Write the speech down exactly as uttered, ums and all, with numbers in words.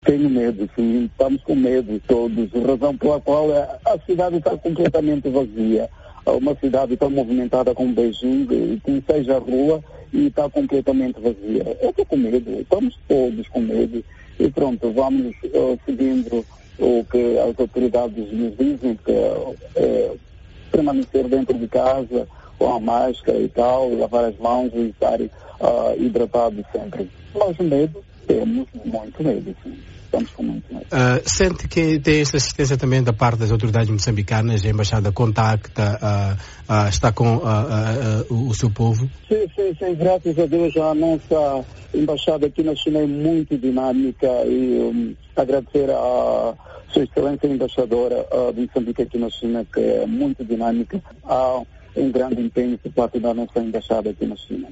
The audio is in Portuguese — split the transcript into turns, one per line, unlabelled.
Tenho medo, sim. Estamos com medo todos. A razão pela qual é, a cidade está completamente vazia. Uma cidade tão movimentada como Beijing, que seja a rua, e está completamente vazia. Eu estou com medo. Estamos todos com medo. E pronto, vamos uh, seguindo o que as autoridades nos dizem, que é permanecer dentro de casa, com a máscara e tal, lavar as mãos e estar uh, hidratado sempre. Mas medo, temos muito medo, sim. Estamos com muito medo.
Uh, sente que tem essa assistência também da parte das autoridades moçambicanas, a embaixada contacta, uh, uh, está com uh, uh, uh, o seu povo?
Sim, sim, sim, graças a Deus a nossa embaixada aqui na China é muito dinâmica e um, agradecer a Sua Excelência Embaixadora uh, de Moçambique aqui na China, que é muito dinâmica. Há um grande empenho por parte da nossa embaixada aqui na China.